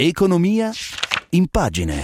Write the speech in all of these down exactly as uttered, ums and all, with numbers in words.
Economia in pagine.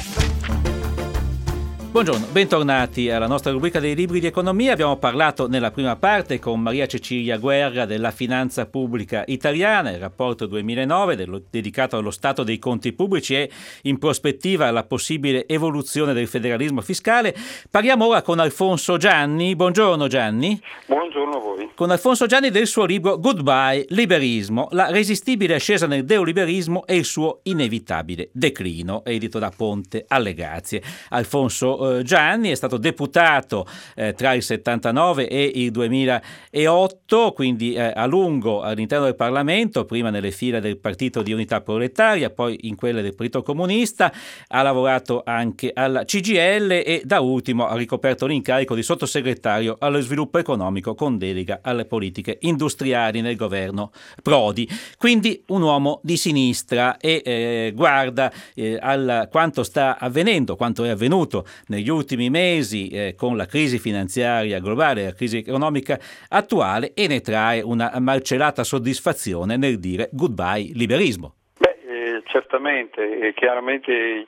Buongiorno, bentornati alla nostra rubrica dei libri di economia. Abbiamo parlato nella prima parte con Maria Cecilia Guerra della finanza pubblica italiana, il rapporto duemilanove dello, dedicato allo stato dei conti pubblici e in prospettiva alla possibile evoluzione del federalismo fiscale. Parliamo ora con Alfonso Gianni. Buongiorno Gianni. Buongiorno a voi. Con Alfonso Gianni del suo libro Goodbye Liberismo, la resistibile ascesa nel neoliberismo e il suo inevitabile declino, edito da Ponte alle Grazie. Alfonso Gianni è stato deputato eh, tra il settantanove e il duemilaotto, quindi eh, a lungo all'interno del Parlamento, prima nelle file del Partito di Unità Proletaria, poi in quelle del Partito Comunista. Ha lavorato anche alla C G I L e da ultimo ha ricoperto l'incarico di sottosegretario allo sviluppo economico con delega alle politiche industriali nel governo Prodi. Quindi un uomo di sinistra e eh, guarda eh, al quanto sta avvenendo, quanto è avvenuto negli ultimi mesi eh, con la crisi finanziaria globale, la crisi economica attuale, e ne trae una malcelata soddisfazione nel dire goodbye liberismo. Beh, eh, certamente, e chiaramente il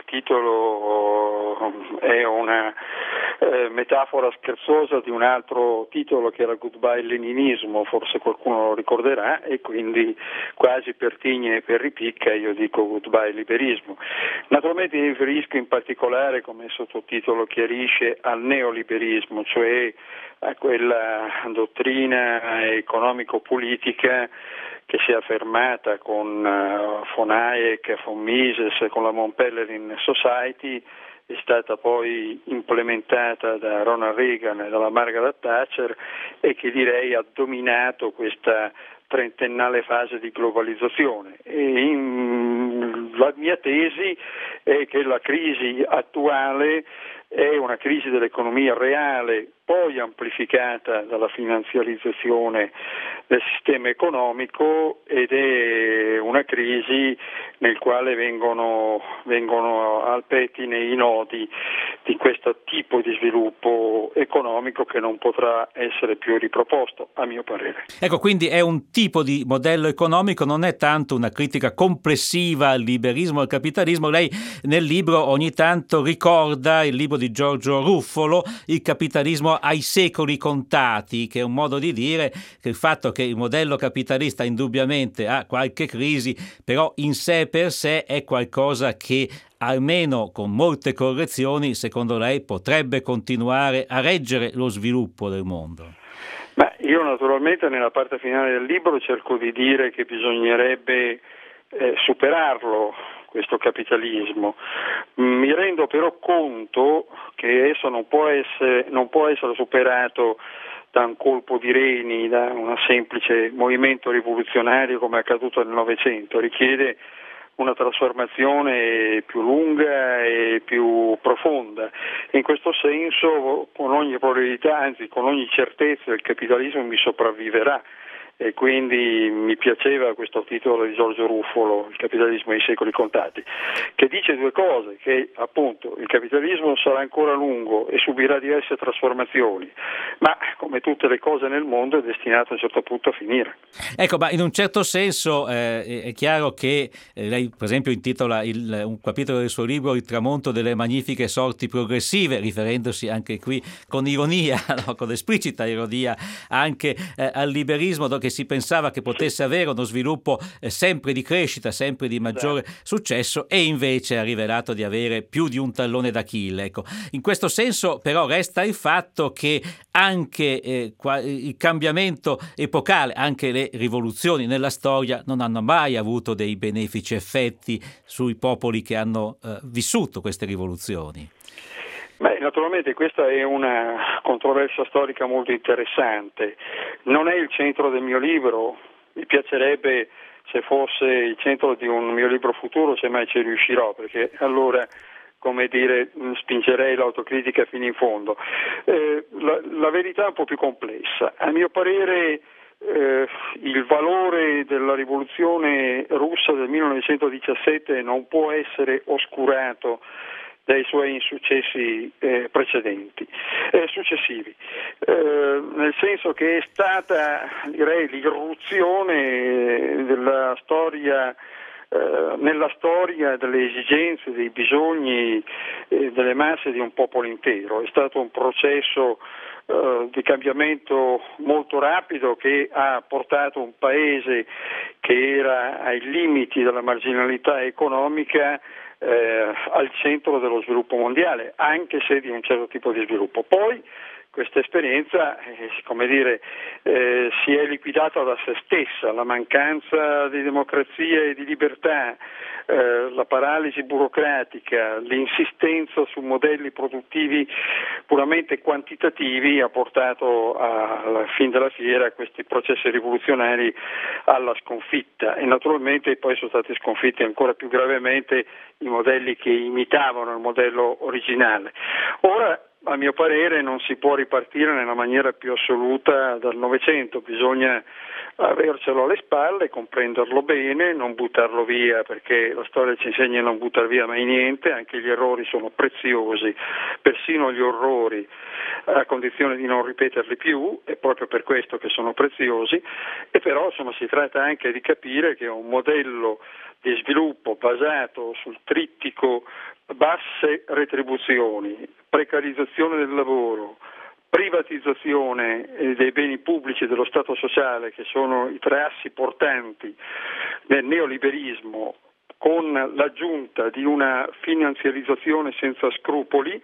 titolo è una eh, metafora scherzosa di un altro titolo che era Goodbye Leninismo, forse qualcuno lo ricorderà, e quindi quasi per tigna e per ripicca io dico Goodbye Liberismo. Naturalmente mi riferisco in particolare, come il sottotitolo chiarisce, al neoliberismo, cioè a quella dottrina economico-politica che si è affermata con uh, von Hayek, von Mises, con la Mont Pelerin Society, è stata poi implementata da Ronald Reagan e dalla Margaret Thatcher e che direi ha dominato questa trentennale fase di globalizzazione. E in, la mia tesi è che la crisi attuale è una crisi dell'economia reale, poi amplificata dalla finanziarizzazione del sistema economico, ed è una crisi nel quale vengono, vengono al pettine i nodi di questo tipo di sviluppo economico che non potrà essere più riproposto, a mio parere. Ecco, quindi è un tipo di modello economico, non è tanto una critica complessiva al liberismo, al capitalismo. Lei nel libro ogni tanto ricorda il libro di Giorgio Ruffolo, Il capitalismo ai secoli contati, che è un modo di dire che il fatto che il modello capitalista indubbiamente ha qualche crisi, però in sé per sé è qualcosa che almeno con molte correzioni, secondo lei, potrebbe continuare a reggere lo sviluppo del mondo. Ma io naturalmente nella parte finale del libro cerco di dire che bisognerebbe eh, superarlo, questo capitalismo. Mi rendo però conto che esso non può essere, non può essere superato da un colpo di reni, da un semplice movimento rivoluzionario come è accaduto nel Novecento, richiede una trasformazione più lunga e più profonda. In questo senso, con ogni probabilità, anzi con ogni certezza, il capitalismo mi sopravviverà. E quindi mi piaceva questo titolo di Giorgio Ruffolo, Il capitalismo ai secoli contati, che dice due cose: che appunto il capitalismo sarà ancora lungo e subirà diverse trasformazioni, ma come tutte le cose nel mondo è destinato a un certo punto a finire. Ecco, ma in un certo senso eh, è chiaro che eh, lei per esempio intitola il, un capitolo del suo libro Il tramonto delle magnifiche sorti progressive, riferendosi anche qui con ironia, no, con esplicita ironia, anche eh, al liberismo, che si pensava che potesse avere uno sviluppo eh, sempre di crescita, sempre di maggiore successo, e invece ha rivelato di avere più di un tallone d'Achille. Ecco, in questo senso però resta il fatto che anche eh, il cambiamento epocale, anche le rivoluzioni nella storia non hanno mai avuto dei benefici effetti sui popoli che hanno eh, vissuto queste rivoluzioni. Beh, naturalmente questa è una controversia storica molto interessante. Non è il centro del mio libro, mi piacerebbe se fosse il centro di un mio libro futuro, se mai ci riuscirò, perché allora, come dire, spingerei l'autocritica fino in fondo. Eh, la, la verità è un po' più complessa. A mio parere eh, il valore della rivoluzione russa del millenovecentodiciassette non può essere oscurato dai suoi insuccessi eh, precedenti, eh, successivi, eh, nel senso che è stata, direi, l'irruzione della storia eh, nella storia delle esigenze, dei bisogni e delle masse di un popolo intero. È stato un processo eh, di cambiamento molto rapido che ha portato un paese che era ai limiti della marginalità economica eh, al centro dello sviluppo mondiale, anche se di un certo tipo di sviluppo. Poi questa esperienza, eh, come dire, eh, si è liquidata da se stessa, la mancanza di democrazia e di libertà, eh, la paralisi burocratica, l'insistenza su modelli produttivi puramente quantitativi ha portato a, alla fin della fiera a questi processi rivoluzionari alla sconfitta, e naturalmente poi sono stati sconfitti ancora più gravemente i modelli che imitavano il modello originale. Ora, a mio parere, non si può ripartire nella maniera più assoluta dal Novecento, bisogna avercelo alle spalle, comprenderlo bene, non buttarlo via, perché la storia ci insegna a non buttare via mai niente, anche gli errori sono preziosi, persino gli orrori, a condizione di non ripeterli più, è proprio per questo che sono preziosi, e però insomma si tratta anche di capire che un modello di sviluppo basato sul trittico basse retribuzioni, precarizzazione del lavoro, privatizzazione dei beni pubblici e dello Stato sociale, che sono i tre assi portanti del neoliberismo, con l'aggiunta di una finanziarizzazione senza scrupoli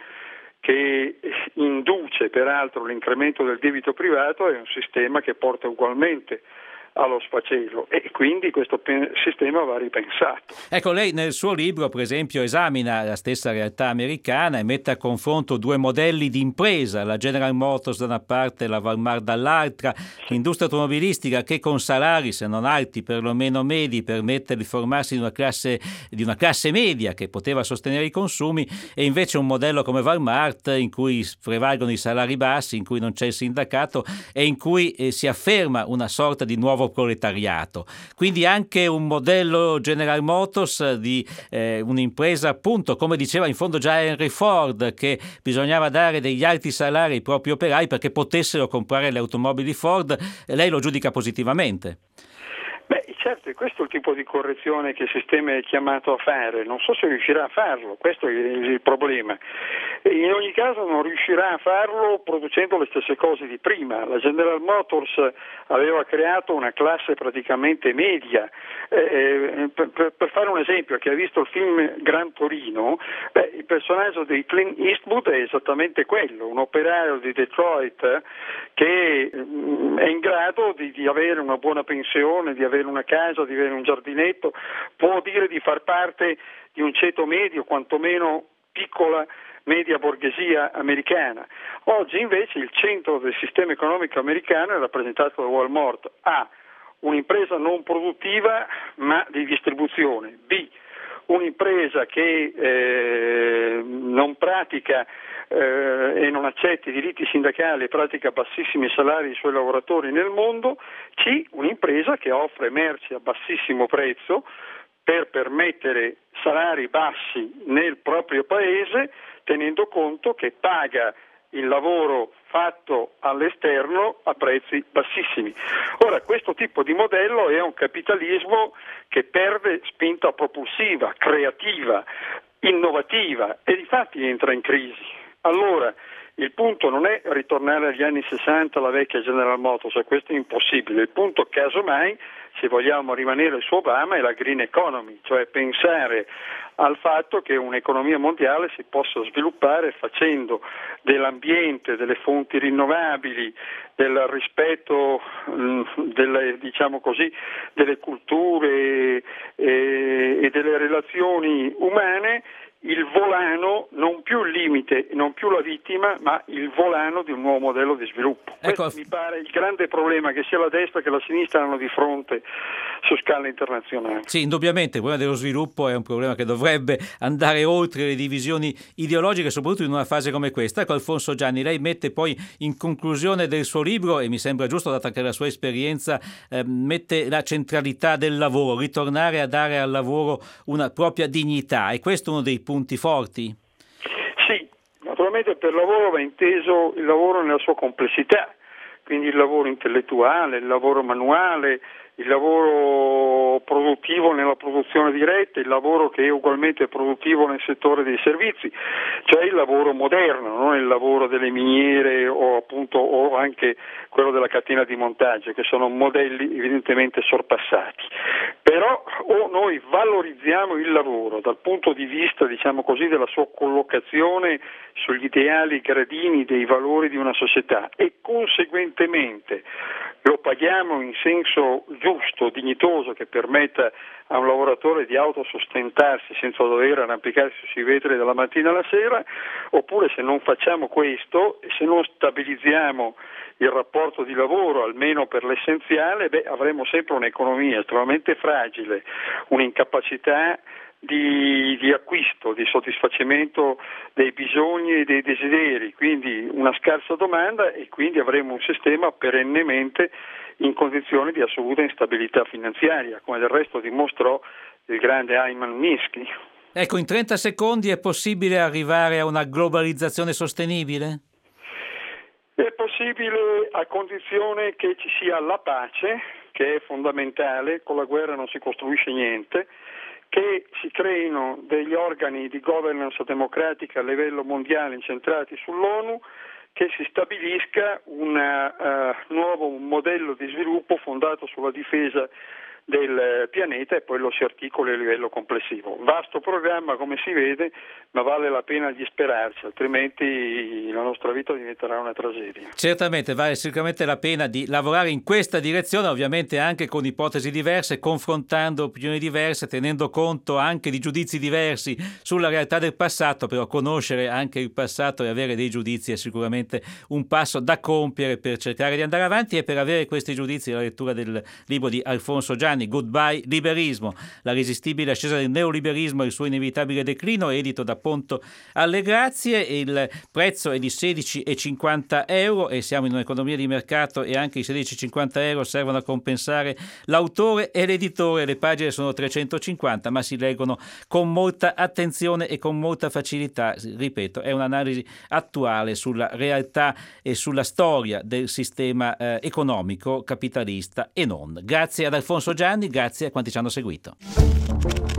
che induce peraltro l'incremento del debito privato, è un sistema che porta ugualmente allo sfacelo, e quindi questo sistema va ripensato. Ecco, lei nel suo libro, per esempio, esamina la stessa realtà americana e mette a confronto due modelli di impresa, la General Motors da una parte e la Walmart dall'altra, l'industria automobilistica che con salari, se non alti, perlomeno medi, permette di formarsi di una classe, di una classe media che poteva sostenere i consumi, e invece un modello come Walmart in cui prevalgono i salari bassi, in cui non c'è il sindacato e in cui eh, si afferma una sorta di nuovo proletariato. Quindi anche un modello General Motors di eh, un'impresa, appunto, come diceva in fondo già Henry Ford, che bisognava dare degli alti salari ai propri operai perché potessero comprare le automobili Ford, lei lo giudica positivamente. Beh, certo, questo è il tipo di correzione che il sistema è chiamato a fare. Non so se riuscirà a farlo, questo è il problema. In ogni caso non riuscirà a farlo producendo le stesse cose di prima. La General Motors aveva creato una classe praticamente media. Eh, per, per fare un esempio, chi ha visto il film Gran Torino, beh, il personaggio di Clint Eastwood è esattamente quello, un operaio di Detroit che mh, è in grado di, di avere una buona pensione, di avere una casa, di avere un giardinetto, può dire di far parte di un ceto medio, quantomeno piccola media borghesia americana. Oggi invece il centro del sistema economico americano è rappresentato da Walmart. A, un'impresa non produttiva ma di distribuzione. B, un'impresa che eh, non pratica eh, e non accetta i diritti sindacali e pratica bassissimi salari ai suoi lavoratori nel mondo. C, un'impresa che offre merci a bassissimo prezzo per permettere salari bassi nel proprio paese, tenendo conto che paga il lavoro fatto all'esterno a prezzi bassissimi. Ora, questo tipo di modello è un capitalismo che perde spinta propulsiva, creativa, innovativa, e difatti entra in crisi. Allora, il punto non è ritornare agli anni sessanta alla vecchia General Motors, questo è impossibile. Il punto, casomai, se vogliamo rimanere su Obama, è la green economy, cioè pensare al fatto che un'economia mondiale si possa sviluppare facendo dell'ambiente, delle fonti rinnovabili, del rispetto mh, delle, diciamo così, delle culture e, e delle relazioni umane il volano, non più il limite, non più la vittima, ma il volano di un nuovo modello di sviluppo. Ecco. Questo mi pare il grande problema che sia la destra che la sinistra hanno di fronte su scala internazionale. Sì, indubbiamente il problema dello sviluppo è un problema che dovrebbe andare oltre le divisioni ideologiche, soprattutto in una fase come questa. Ecco, Alfonso Gianni, lei mette poi in conclusione del suo libro, e mi sembra giusto, data che la sua esperienza eh, mette la centralità del lavoro, ritornare a dare al lavoro una propria dignità, e questo è uno dei punti forti? Sì, naturalmente per lavoro va inteso il lavoro nella sua complessità, quindi il lavoro intellettuale, il lavoro manuale, il lavoro produttivo nella produzione diretta, il lavoro che è ugualmente produttivo nel settore dei servizi, cioè il lavoro moderno, non il lavoro delle miniere o appunto o anche quello della catena di montaggio, che sono modelli evidentemente sorpassati. Però o noi valorizziamo il lavoro dal punto di vista, diciamo così, della sua collocazione sugli ideali gradini dei valori di una società e conseguentemente lo paghiamo in senso giusto, dignitoso, che permetta a un lavoratore di autosostentarsi senza dover arrampicarsi sui vetri dalla mattina alla sera, oppure se non facciamo questo e se non stabilizziamo il rapporto di lavoro, almeno per l'essenziale, beh, avremo sempre un'economia estremamente fragile, un'incapacità di, di acquisto, di soddisfacimento dei bisogni e dei desideri, quindi una scarsa domanda e quindi avremo un sistema perennemente in condizioni di assoluta instabilità finanziaria, come del resto dimostrò il grande Hyman Minsky. Ecco, in trenta secondi è possibile arrivare a una globalizzazione sostenibile? È possibile a condizione che ci sia la pace, che è fondamentale, con la guerra non si costruisce niente, che si creino degli organi di governance democratica a livello mondiale incentrati sull'ONU, che si stabilisca un uh, nuovo modello di sviluppo fondato sulla difesa del pianeta e poi lo si articoli a livello complessivo. Vasto programma, come si vede, ma vale la pena disperarsi, altrimenti la nostra vita diventerà una tragedia. Certamente vale sicuramente la pena di lavorare in questa direzione, ovviamente anche con ipotesi diverse, confrontando opinioni diverse, tenendo conto anche di giudizi diversi sulla realtà del passato, però conoscere anche il passato e avere dei giudizi è sicuramente un passo da compiere per cercare di andare avanti. E per avere questi giudizi la lettura del libro di Alfonso Gianni, Goodbye Liberismo, la resistibile ascesa del neoliberismo e il suo inevitabile declino, edito da Ponto alle Grazie. Il prezzo è di sedici e cinquanta euro e siamo in un'economia di mercato e anche i sedici e cinquanta euro servono a compensare l'autore e l'editore. Le pagine sono trecentocinquanta ma si leggono con molta attenzione e con molta facilità. Ripeto, è un'analisi attuale sulla realtà e sulla storia del sistema eh, economico capitalista e non. Grazie ad Alfonso Gianni, grazie a quanti ci hanno seguito.